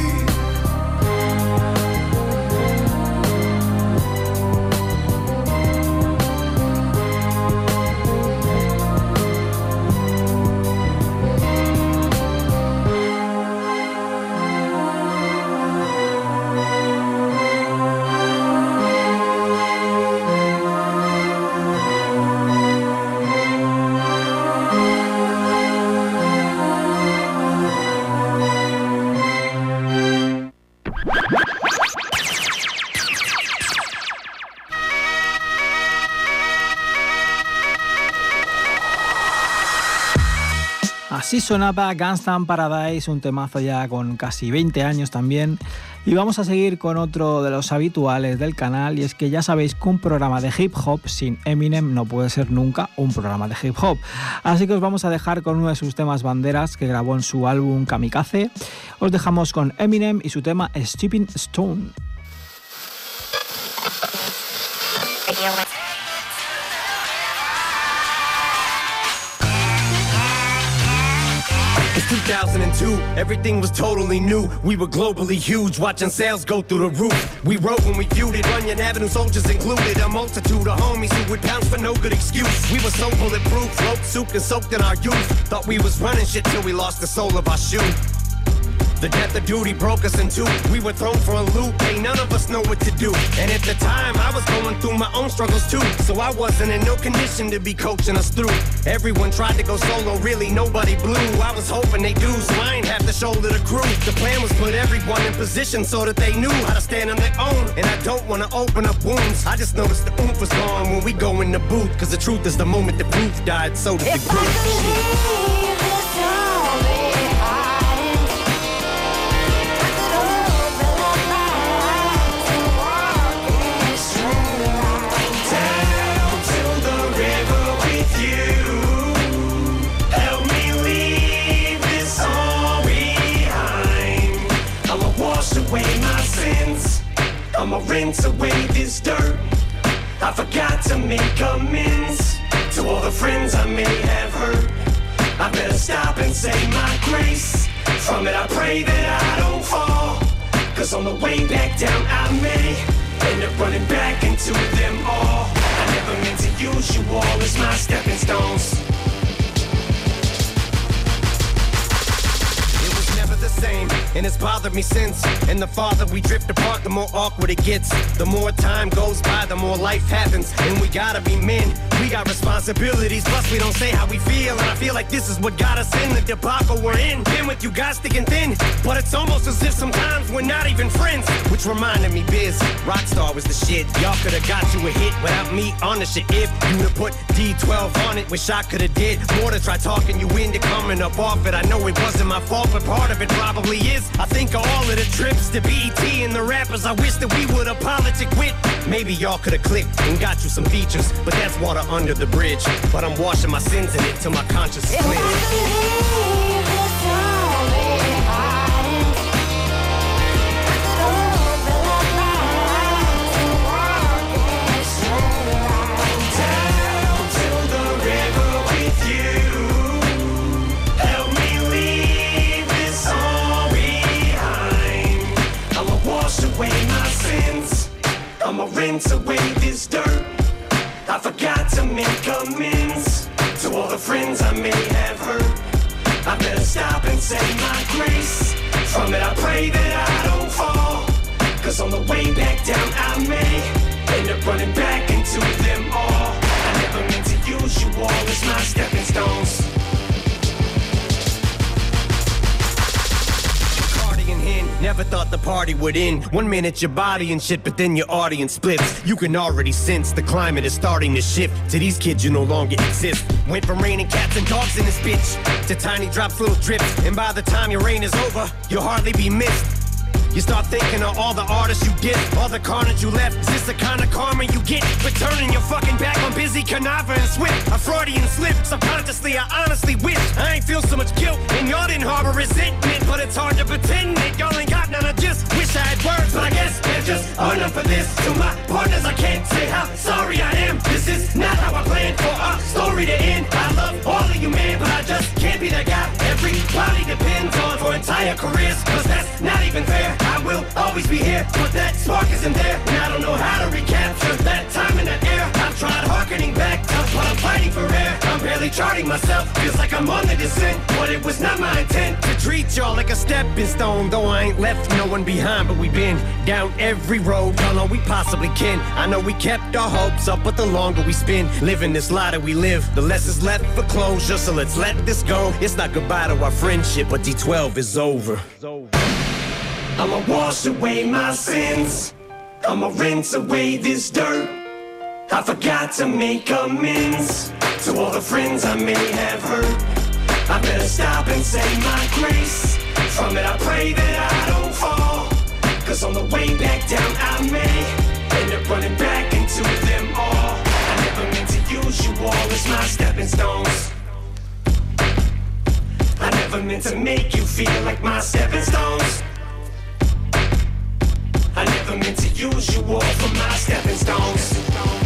Así sonaba Gangsta Paradise, un temazo ya con casi veinte años también. Y vamos a seguir con otro de los habituales del canal, y es que ya sabéis que un programa de hip hop sin Eminem no puede ser nunca un programa de hip hop. Así que os vamos a dejar con uno de sus temas banderas que grabó en su álbum Kamikaze. Os dejamos con Eminem y su tema Stepping Stone. two thousand two, everything was totally new. We were globally huge, watching sales go through the roof. We wrote when we feuded, Runyon Avenue soldiers included. A multitude of homies who would pounce for no good excuse. We were so bulletproof, rope souped and soaked in our youth. Thought we was running shit till we lost the sole of our shoe. The death of duty broke us in two. We were thrown for a loop, ain't none of us know what to do. And at the time, I was going through my own struggles too. So I wasn't in no condition to be coaching us through. Everyone tried to go solo, really nobody blew. I was hoping they do, so I ain't have to shoulder the crew. The plan was put everyone in position so that they knew how to stand on their own. And I don't wanna open up wounds, I just noticed the oomph was gone when we go in the booth. Cause the truth is the moment the proof died, so did the group. I'ma rinse away this dirt. I forgot to make amends to all the friends I may have hurt. I better stop and say my grace. From it I pray that I don't fall, cause on the way back down I may end up running back into them all. I never meant to use you all as my stepping stones. Same, and it's bothered me since. And the farther we drift apart, the more awkward it gets. The more time goes by, the more life happens. And we gotta be men We got responsibilities, plus we don't say how we feel. And I feel like this is what got us in the debacle we're in. Been with you guys thick and thin, but it's almost as if sometimes we're not even friends. Which reminded me, Biz, Rockstar was the shit. Y'all could've got you a hit without me on the shit. If you'd have put D twelve on it, wish I could've did more to try talking you into coming up off it. I know it wasn't my fault, but part of it probably is. I think of all of the trips to B E T and the rappers I wish that we would've politic with. Maybe y'all could've clicked and got you some features, but that's water under the bridge. But I'm washing my sins in it till my conscience is clear. I'ma rinse away this dirt. I forgot to make amends to all the friends I may have hurt. I better stop and say my grace. From it I pray that I don't fall, cause on the way back down I may end up running back into them all. I never meant to use you all as my stepping stones. Never thought the party would end. One minute your body and shit, but then your audience splits. You can already sense the climate is starting to shift. To these kids you no longer exist. Went from raining cats and dogs in this bitch to tiny drops, little drips. And by the time your reign is over, you'll hardly be missed. You start thinking of all the artists you did, all the carnage you left. Is this the kind of karma you get for turning your fucking back on busy Canava and Swift? A Freudian slip, subconsciously I honestly wish I ain't feel so much guilt and y'all didn't harbor resentment. But it's hard to pretend that y'all ain't got none. I just wish I had words, but I guess there's just enough of this. To my partners I can't say how sorry I am. This is not how I planned for a story to end. I love all of you man, but I just can't be that guy everybody depends on for entire careers. Cause that's not even fair. I will always be here, but that spark isn't there. And I don't know how to recapture that time in that air. I've tried harkening back to what I'm fighting for air. I'm barely charting myself, feels like I'm on the descent. But it was not my intent to treat y'all like a stepping stone. Though I ain't left no one behind, but we've been down every road, done all we possibly can. I know we kept our hopes up, but the longer we spend living this lie that we live, the less is left for closure. So let's let this go. It's not goodbye to our friendship, but D twelve is over. It's over. I'ma wash away my sins. I'ma rinse away this dirt. I forgot to make amends to all the friends I may have hurt. I better stop and say my grace. From it I pray that I don't fall, cause on the way back down I may end up running back into them all. I never meant to use you all as my stepping stones. I never meant to make you feel like my stepping stones. I never meant to use you all for my stepping stones.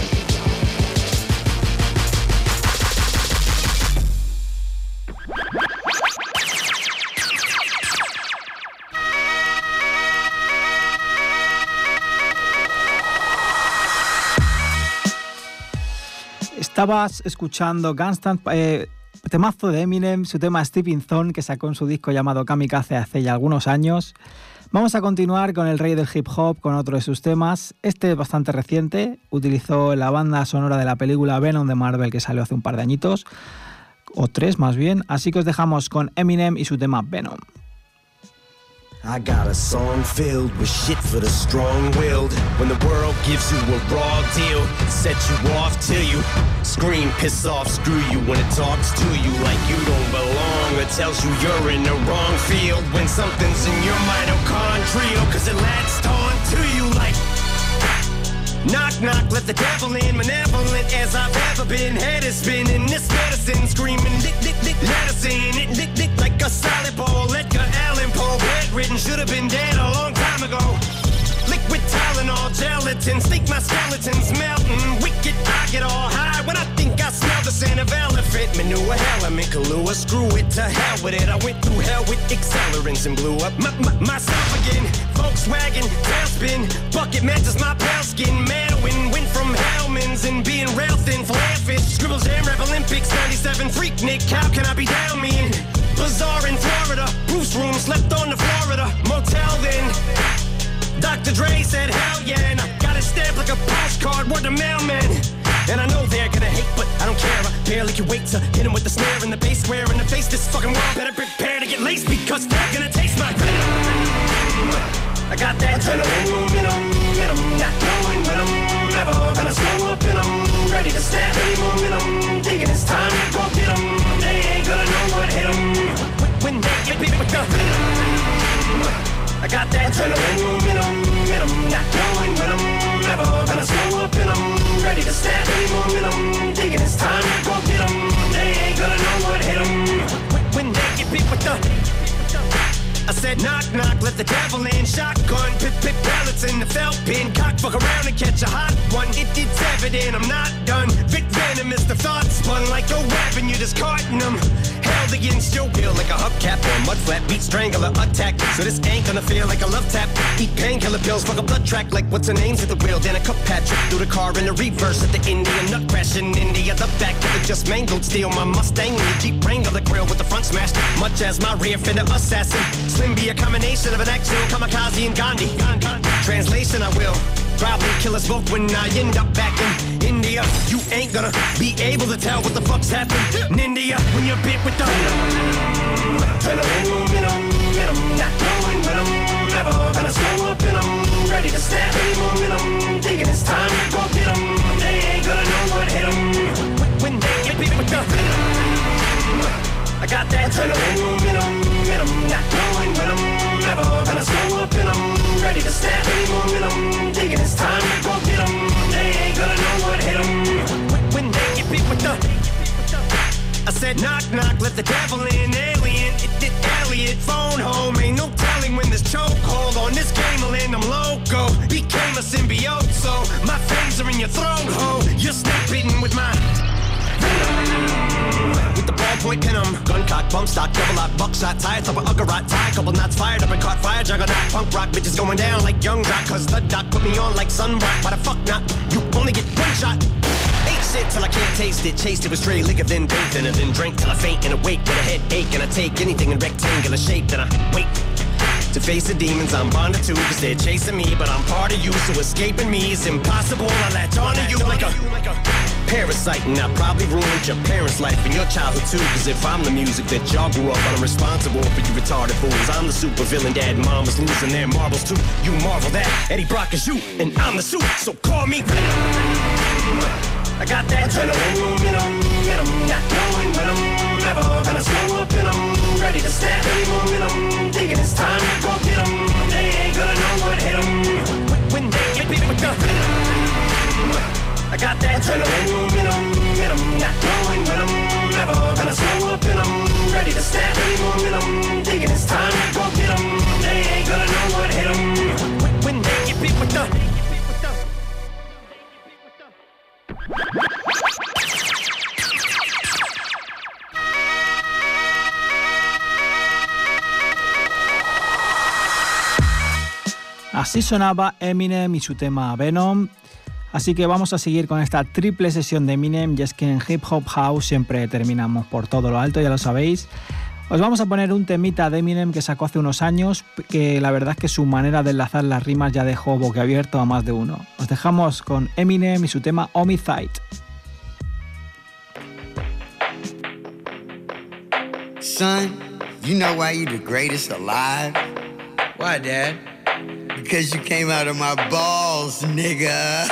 Estabas escuchando Gunstan, eh, temazo de Eminem, su tema Stepping Stone, que sacó en su disco llamado Kamikaze hace ya algunos años. Vamos a continuar con el rey del hip hop, con otro de sus temas. Este es bastante reciente, utilizó la banda sonora de la película Venom de Marvel que salió hace un par de añitos, o tres más bien, así que os dejamos con Eminem y su tema Venom. I got a song filled with shit for the strong-willed. When the world gives you a raw deal, set you off till you scream, piss off, screw you. When it talks to you like you don't belong, or tells you you're in the wrong field. When something's in your mitochondrial, cause it latched on to you like knock, knock, let the devil in. Malevolent as I've ever been. Head is spinning, this medicine screaming, dick, dick, dick, let us in. It dick, dick, like a solid ball. Edgar Allan Poe, bedridden, should have been dead a long time ago. Liquid Tylenol, gelatin, think my skeleton's melting. Wicked, I get all high when I think I smell the scent of elephant manure. Hell, I'm in Kahlua, screw it, to hell with it. I went through hell with accelerants and blew up my, my, myself again. Volkswagen, tailspin, bucket matches my pale skin. Manwin, went from Hellman's and being rail thin, flarefish. Scribbles Jam Rap Olympics, ninety-seven Freaknik, how can I be down mean? Bazaar in Florida, Bruce room, slept on the Florida motel then. Doctor Dre said hell yeah, and I got it stamped like a postcard, word to mailman. And I know they're gonna hate, but care. I barely can wait to hit him with the snare and the bass square in the face. This fucking world better prepare to get laced because they're gonna taste my venom. I got that adrenaline in 'em, in 'em, not knowing when I'm never gonna slow up in 'em. Ready to stab any momentum, thinking it's time to go get 'em. They ain't gonna know what hit 'em when they get big with the venom. I got that adrenaline in 'em, in 'em, not knowing when I'm never gonna slow up in 'em. Ready to stab any momentum, thinking it's time to go get 'em. They ain't gonna know what hit 'em when they get big with the. I said knock knock, let the devil in. Shotgun, pip pip pellets in the felt bin. Cock fuck around and catch a hot one. It, it's evident I'm not done. Vic venom is the thought spun like a weapon. You're discarding them. Held against your will like a hubcap or a mud flat beat strangler attack. So this ain't gonna feel like a love tap. Eat painkiller pills, fuck a blood track like what's her name's at the wheel. Then a cup Patrick through the car in the reverse at the Indian nut crash in India. The back of it just mangled steel. My Mustang in the Jeep Wrangler grill with the front smashed. Much as my rear fender assassin. Slim be a combination of an actual kamikaze and Gandhi. Translation, I will probably kill us both when I end up back in India. You ain't gonna be able to tell what the fuck's happened in India when you're bit with the adrenaline, momentum, not knowing when I'm never gonna slow up in 'em. Ready to stab any momentum, thinking it's time to go get 'em. They ain't gonna know what hit 'em when they get bit with the I got that adrenaline, momentum, not knowing when I'm never gonna slow up in 'em. Ready to stab any momentum, thinking it's time to go get 'em. They ain't gonna know what hit 'em when they get bit with the I said knock knock, let the devil in. Alien, it did Elliot. Phone home, ain't no telling when this chokehold on this game will end. I'm loco, became a symbiote, so my fangs are in your throat, ho. You're snake bitten with my with the ballpoint pin 'em. Gun cock, bump stock, double lock, buckshot, tie top of Uggarot, tie, couple knots fired up and caught fire, juggernaut, punk rock, bitches going down like young rock, cause the doc put me on like sunrock. Why the fuck not? You only get one shot. Ate shit till I can't taste it, chased it with stray liquor, then bathed in it, then drank till I faint and awake with a headache, and I take anything in rectangular shape, then I wait to face the demons I'm bonded to, cause they're chasing me, but I'm part of you, so escaping me is impossible. I latch onto you like a parasite, and I probably ruined your parents' life and your childhood too, cause if I'm the music that y'all grew up on, I'm responsible for you retarded fools. I'm the super villain, dad and mom was losing their marbles too. You marvel that Eddie Brock is you, and I'm the suit, so call me I got that adrenaline, momentum, not knowing when I'm never gonna slow up in 'em. Ready to stab any momentum, thinking it's time to go get 'em. They ain't gonna know what hit 'em when they get bit with the I got that adrenaline, momentum, not knowing when I'm never gonna slow up in 'em. Ready to stab any momentum, thinking it's time to go get 'em. They ain't gonna know what hit 'em when they get bit with the Así sonaba Eminem y su tema Venom. Así que vamos a seguir con esta triple sesión de Eminem, y es que en Hip Hop House siempre terminamos por todo lo alto, ya lo sabéis. Os vamos a poner un temita de Eminem que sacó hace unos años, que la verdad es que su manera de enlazar las rimas ya dejó boquiabierto a más de uno. Os dejamos con Eminem y su tema Homicide. Son, you know why you the greatest alive? Why, Dad? Because you came out of my balls, nigga.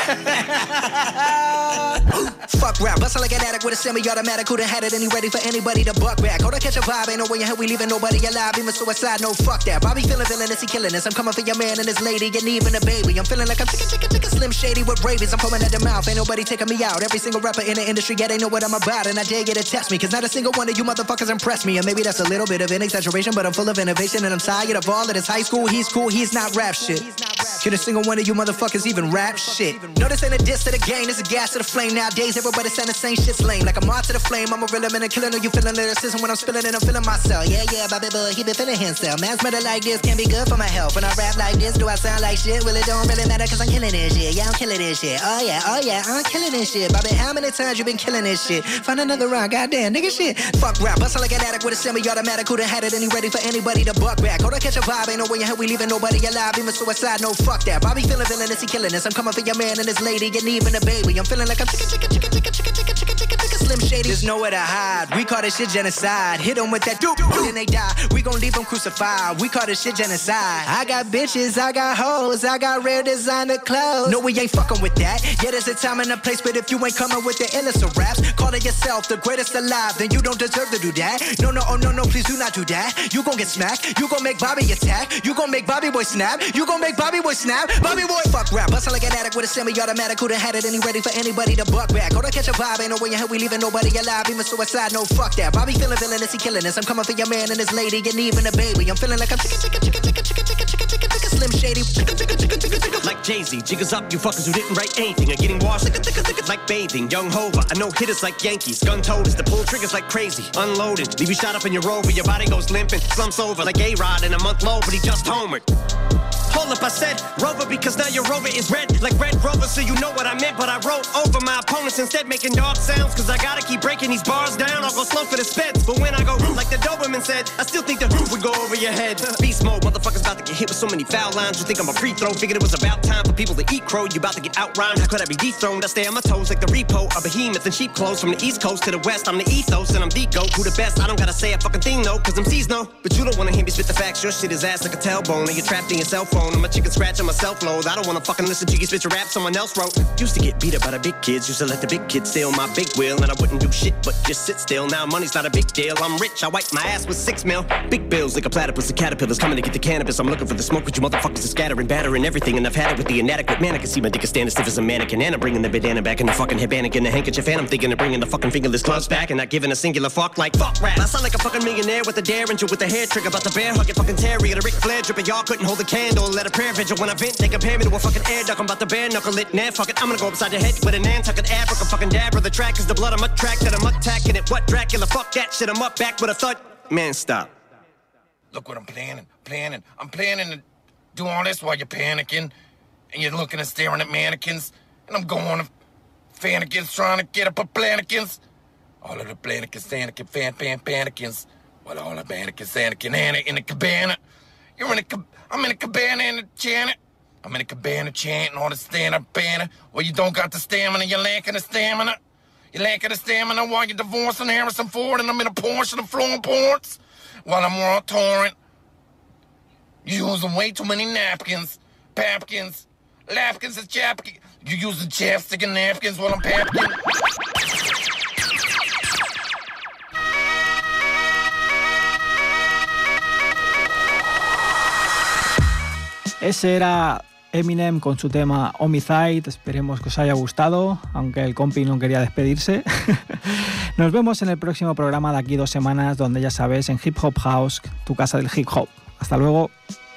Fuck rap, bustle like an addict with a semi-automatic. Who'da had it and he ready for anybody to buck back. Go to catch a vibe, ain't no way in hell we leaving nobody alive. Even suicide, no fuck that. Bobby feeling villainous, he killing us. I'm coming for your man and his lady, and even a baby. I'm feeling like I'm chicken, chicken, chicken, slim shady with rabies. I'm foaming at the mouth, ain't nobody taking me out. Every single rapper in the industry, yeah, they know what I'm about. And I dare you to test me, cause not a single one of you motherfuckers impress me. And maybe that's a little bit of an exaggeration, but I'm full of innovation. And I'm tired of all of this high school, he's cool, he's not rap shit. Can a single one of you motherfuckers even rap shit? No, this ain't a diss to the game, this a gas to the flame. Nowadays, everybody saying the same shit's lame. Like a moth to the flame, I'm a real man and killer. Know you feeling lyricism when I'm spilling it, I'm feeling myself. Yeah, yeah, Bobby Boy, he been feeling himself. Man's better like this, can be good for my health. When I rap like this, do I sound like shit? Well, it don't really matter cause I'm killing this shit. Yeah, I'm killing this shit. Oh yeah, oh yeah, I'm killing this shit. Bobby, how many times you been killing this shit? Find another round, goddamn, nigga shit. Fuck rap, bustle like an addict with a semi-automatic. Who'da had it and he ready for anybody to buck back. Go to catch a vibe, ain't no way in hell we leaving nobody alive. Even suicide, no fuck that. Bobby feeling villainous, he killing us. I'm coming for your man and his lady, and even a baby. I'm feeling like I'm chicken, chicken, chicken, chicken, chicken, chicken, chicken, chicken, Slim Shady, there's nowhere to hide. We call this shit genocide. Hit them with that doop, then they die. We gon' leave them crucified. We call this shit genocide. I got bitches, I got hoes, I got rare designer clothes. No, we ain't fucking with that. Yeah, there's a time and a place, but if you ain't coming with the illest of raps, calling yourself the greatest alive, then you don't deserve to do that. No, no, oh no, no, please do not do that. You gon' get smacked. You gon' make Bobby attack. You gon' make Bobby boy snap. You gon' make Bobby boy snap. Bobby boy fuck rap. Bustin' like an addict with a semi-automatic. Who'da had it and he ready for anybody to buck back. Go to catch a vibe, ain't no way in hell we leaving nobody alive. Even suicide, no fuck that. Bobby feeling villainous, he killing us. I'm coming for your man and his lady and even a baby. I'm feeling like I'm chicken, chicken, chicken, chicken, chicken, chicken, chicken, chicken, chicken, Slim Shady. Chicken, chicken, chicken, chicken, chicken. Like Jay-Z, jiggers up, you fuckers who didn't write anything are getting washed like bathing. Young Hova, I know hitters like Yankees. Gun toters, the pull triggers like crazy. Unloaded, leave you shot up in your rover. Your body goes limping, slumps over like A-Rod in a month low, but he just homered. Hold up, I said Rover because now your Rover is red like Red Rover, so you know what I meant. But I wrote over my opponents instead, making dog sounds, cause I gotta keep breaking these bars down. I'll go slow for the speds, but when I go like the Doberman said, I still think the roof would go over your head. Beast mode, motherfuckers about to get hit with so many foul lines. You think I'm a free throw, figured it was about time for people to eat crow. You about to get outrhymed, how could I be dethroned? I stay on my toes like the repo, a behemoth in cheap clothes. From the east coast to the west, I'm the ethos and I'm the GOAT. Who the best? I don't gotta say a fucking thing though, cause M Cs know. But you don't wanna hear me spit the facts, your shit is ass like a tailbone. And you're trapped in your cell phone, I'm a chicken scratch on my self-load. I don't wanna fucking listen to you spit your rap someone else wrote. Used to get beat up by the big kids, used to let the big kids steal my big wheel, and I wouldn't do shit but just sit still. Now money's not a big deal, I'm rich, I wipe my ass with six mil. Big bills like a platypus, the caterpillars coming to get the cannabis. I'm looking for the smoke, but you motherfuckers are scattering, battering everything, and I've had it with the inadequate man. I can see my dick is standing stiff as a mannequin, and I'm bringing the bandana back in the fucking headband and the handkerchief, and I'm thinking of bringing the fucking fingerless gloves back and not giving a singular fuck like fuck rap. I sound like a fucking millionaire with a derringer with a hair trigger, about the bear hug it fucking Terry and a Ric Flair dripping. Y'all couldn't hold a candle, let a prayer vigil when I vent. They compare me to a fucking air duck. I'm about to bare knuckle it, nah, fuck it. I'm gonna go upside the head with a Nantucket abric, a fucking dabber. The track is the blood I'm a track that I'm attacking it. What Dracula? Fuck that shit. I'm up back with a thud. Man, stop. Look what I'm planning, planning. I'm planning to do all this while you're panicking, and you're looking and staring at mannequins, and I'm going to fannikins trying to get up a plannikins. All of the plannikins, Sanikin, fan, fan, panikins. Well, all the mannequins, Sanikin, Anna in the cabana. You're in a, I'm in a cabana in the Janet. I'm in a cabana chanting all the stand-up banner. Well, you don't got the stamina, you're lacking the stamina. You're lacking the stamina while you're divorcing Harrison Ford, and I'm in a Porsche and I'm flowing ports while I'm on torrent. You're using way too many napkins, papkins, lapkins and chapkins. You're using chapstick and napkins while I'm papkin. Ese era Eminem con su tema Homicide. Esperemos que os haya gustado, aunque el compi no quería despedirse. Nos vemos en el próximo programa de aquí dos semanas, donde ya sabes, en Hip Hop House, tu casa del hip hop. Hasta luego.